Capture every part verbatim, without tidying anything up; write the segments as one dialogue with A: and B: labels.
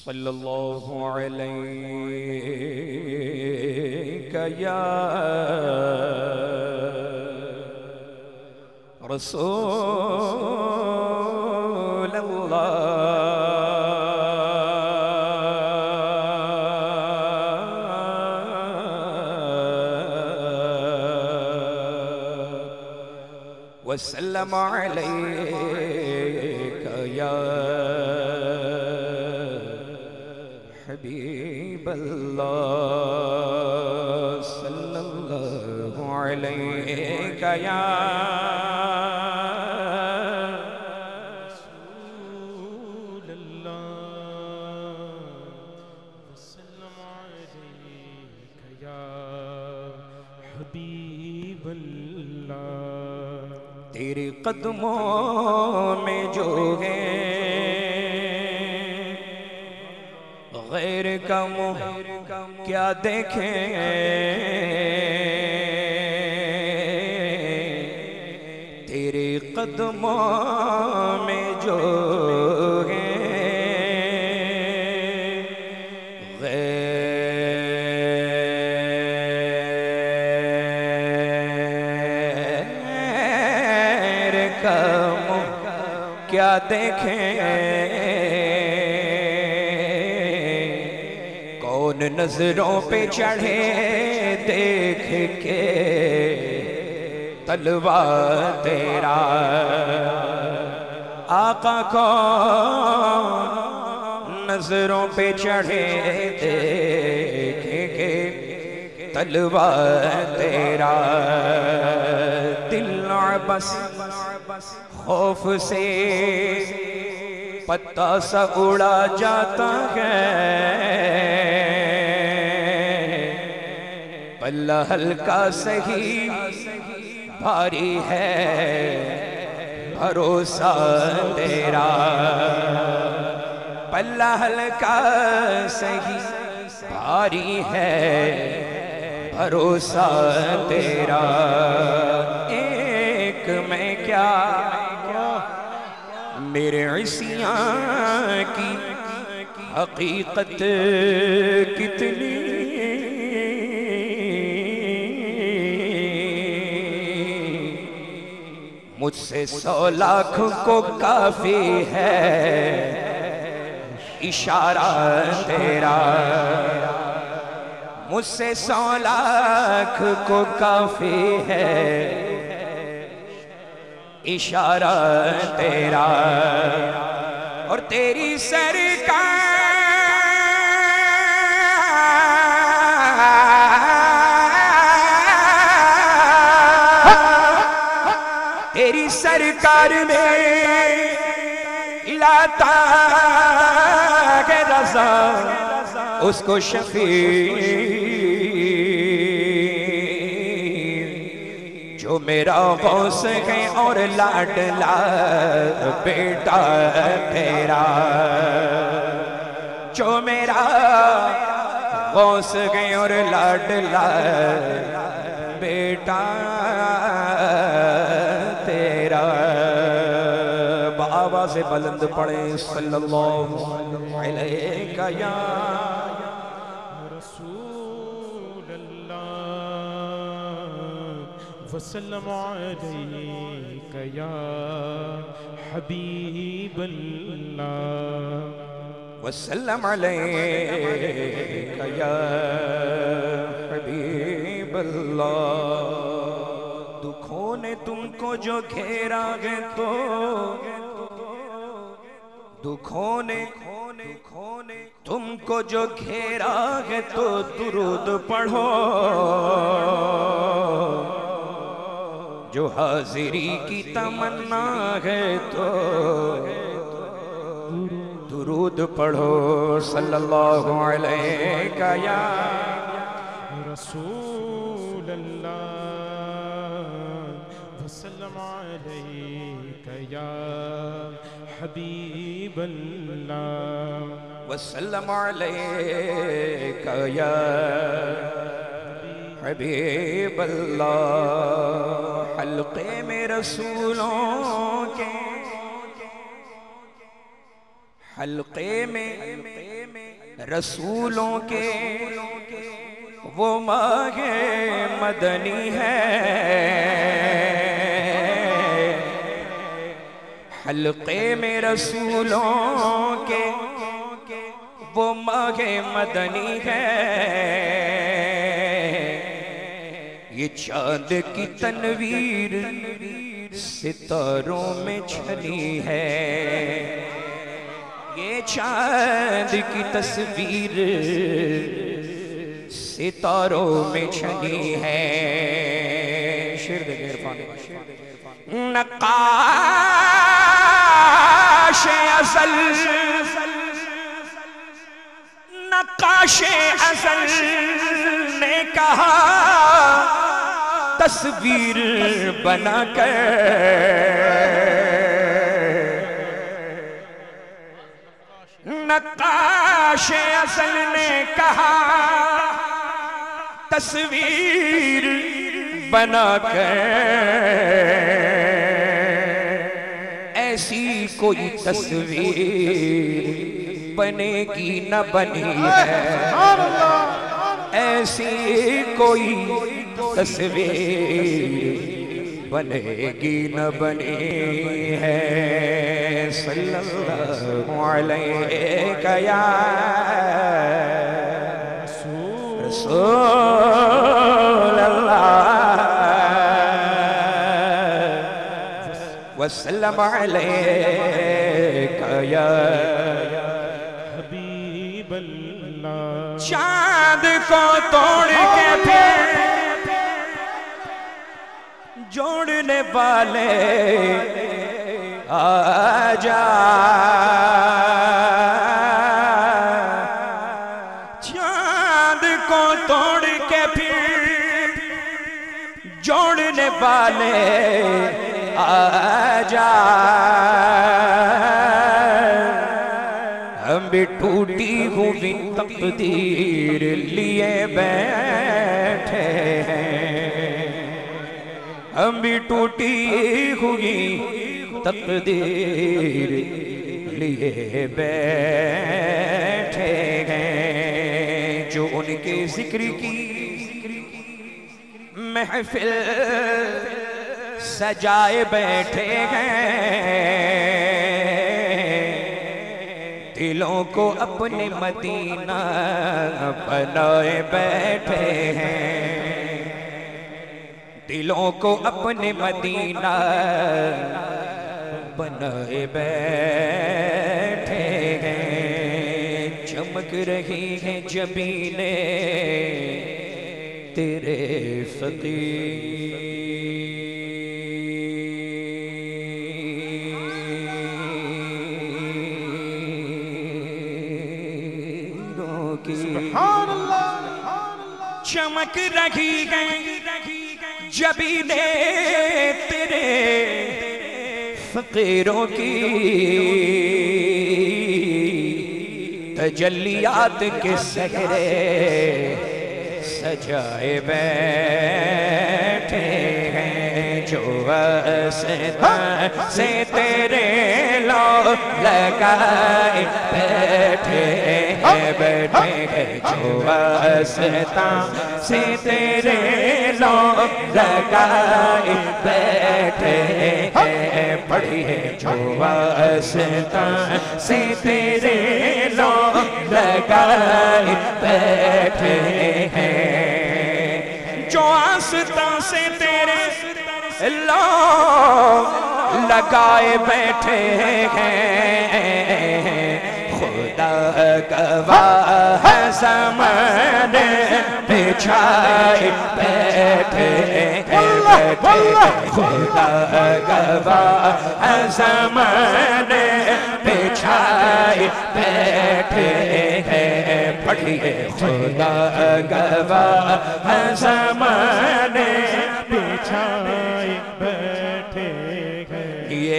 A: सल्लल्लाहु अलैका या रसूल अल्लाह वसल्लम अलैका या हबीब अल्लाह सल्लल्लाहु अलैका या रसूल अल्लाह वसल्लम अलैका या हबीब अल्लाह। तेरे कदमों में जो है गैर का मुँह क्या देखें, तेरे कदमों में जो है गैर का मुँह क्या देखें, कौन नजरों पे चढ़े देख के तलवा तेरा, आका को नजरों पे चढ़े देख के तलवा तेरा। दिल बस खौफ से पत्ता सा उड़ा जाता है, पल्ला हल्का सही भारी है भरोसा तेरा, पल्ला हल्का सही भारी है भरोसा तेरा। एक मैं क्या मेरे इसियां की हकीकत कितनी, मुझसे सौ लाख को काफी है इशारा तेरा, मुझसे सौ लाख को काफी है इशारा तेरा। और तेरी सरकार तेरी सरकार में लाता है रज़ा उसको शफी, जो मेरा गौस है और लाडला बेटा तेरा, जो मेरा गौस है और लाडला बेटा तेरा। बाबा से बुलंद पड़े सल्लल्लाहु अलैका या रसूल अल्लाह वसल्लम अलैका या हबीब अल्लाह वसल्लम अलैका या हबीब अल्लाह। दुखों ने तुमको जो घेरा है तो दुखों ने तुमको जो घेरा है तो दुरूद पढ़ो, जो हाजिरी की तमन्ना है तो दुरूद पढ़ो सल्लल्लाहु अलैका या रसूल अल्लाह वसल्लम अलैका या हबीब अल्लाह वसल्लम अलैका या हबीब अल्लाह। हल्के में रसूलों के हल्के में रसूलों के वो मागे मदनी है, हल्के में रसूलों के वो मागे मदनी है। ये चांद की तनवीर सितारों में छली है, ये चांद की तस्वीर सितारों में छली है। नक्काशे अज़ल नक्काशे अज़ल ने कहा तस्वीर बनाकर, नक्काशे अज़ल ने कहा तस्वीर बनाकर, ऐसी कोई तस्वीर बनेगी न बनी है, ऐसी कोई तस्वीर बनेगी न बनी है। सल्लल्लाहु अलैहि या रसूल अल्लाह वसल्लम अलैका या हबीब अल्लाह। चाँद को तोड़ के फिर जोड़ने वाले आजा, चाँद को तोड़ के फिर जोड़ने वाले आजा। हम भी टूटी हुई तकदीर लिए बैठे हैं, हम भी टूटी हुई तकदीर लिए बैठे हैं। जो उनके जिक्र की महफिल सजाए बैठे हैं, दिलों को अपने मदीना बनाए बैठे हैं, दिलों को अपने मदीना बनाए बैठे हैं। चमक रही है जबीने तेरे फकीरों की, चमक रही है जबीने तेरे फकीरों की, तजल्लियात के सहरे सजाए बैठे हैं। जो वास्ता से तेरे लो लगाए बैठे हैं, बैठे हैं जो वास्ता से तेरे लो लगाए बैठे हैं। पढ़िए जो वास्ता से तेरे लो लगाए बैठे हैं, जो वास्ता से तेरे लो लगाए बैठे हैं। खुदा गवाह ज़माने बिछाए बैठे हैं, खुदा गवाह ज़माने बिछाए बैठे हैं। पढ़िए खुदा गवाह ज़माने बिछाए बैठे हैं। ये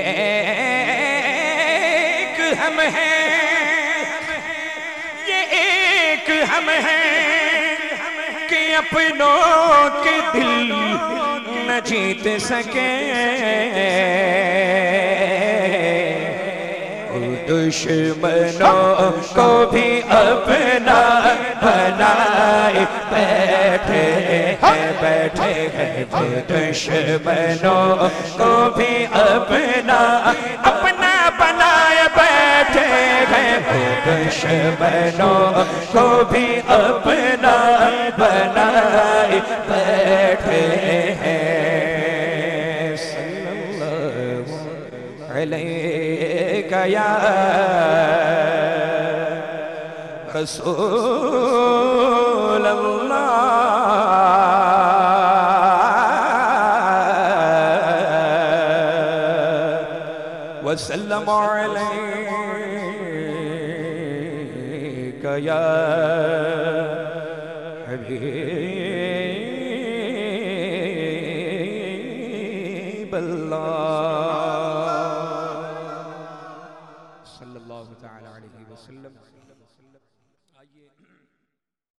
A: एक हम हैं, ये एक हम हैं कि अपनों के दिल न जीत सके। दुश्मनों को भी अपना बनाए बैठे हैं बैठे हैं दुश्मनों को भी अपना अपना बनाए बैठे हैं दुश्मनों को भी अपना बनाए बैठे हैं। सल्लल्लाहु अलैहि या रसूल अल्लाह वसल्लम अलैका या हबीब अल्लाह सल्लल्लाहु तआला अलैहि वसल्लम। आइए